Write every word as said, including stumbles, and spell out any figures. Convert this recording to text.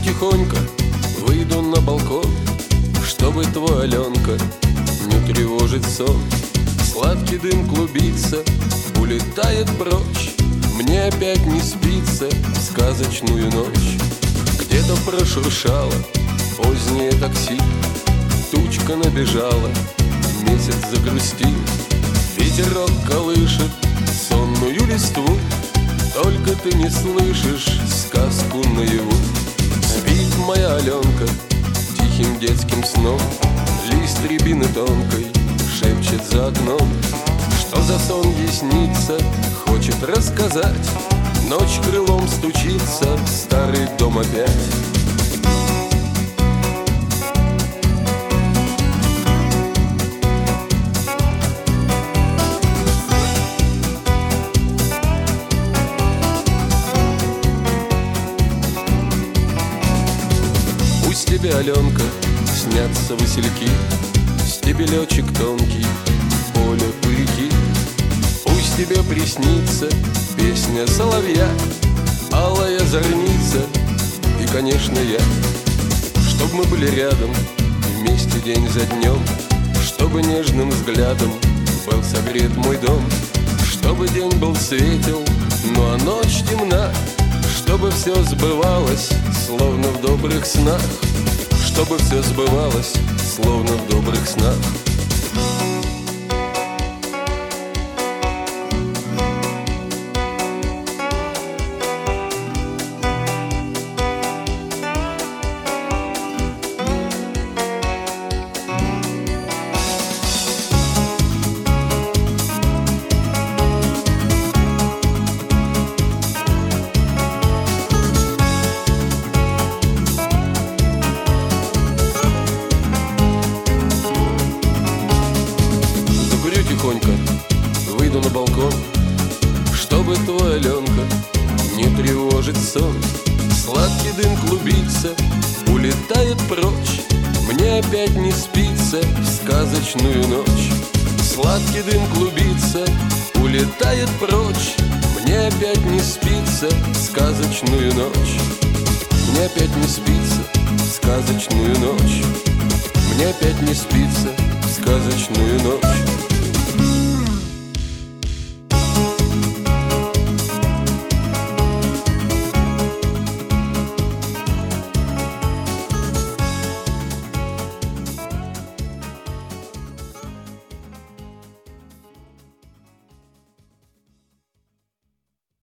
тихонько, выйду на балкон, чтобы твой Аленка не тревожить сон. Сладкий дым клубится, улетает прочь, мне опять не спится в сказочную ночь. Где-то прошуршало позднее такси, тучка набежала, месяц загрустил. Ветерок колышет сонную листву, только ты не слышишь сказку наяву. Спит моя Аленка тихим детским сном, лист рябины тонкой шепчет за окном. Что за сон ей снится, хочет рассказать, ночь крылом стучится в старый дом опять. Пусть тебе, Аленка, снятся васильки, стебелечек тонкий, поле пырьки. Пусть тебе приснится песня соловья, алая зорница и, конечно, я. Чтоб мы были рядом вместе день за днем, чтобы нежным взглядом был согрет мой дом, чтобы день был светел, ну а ночь темна, чтобы все сбывалось, словно в добрых снах, чтобы все сбывалось, словно в добрых снах. Тихонько выйду на балкон, чтобы твой Аленка не тревожить сон. Сладкий дым клубится, улетает прочь, мне опять не спится в сказочную ночь. Сладкий дым клубится, улетает прочь, мне опять не спится в сказочную ночь. Мне опять не спится в сказочную ночь. Мне опять не спится в сказочную ночь.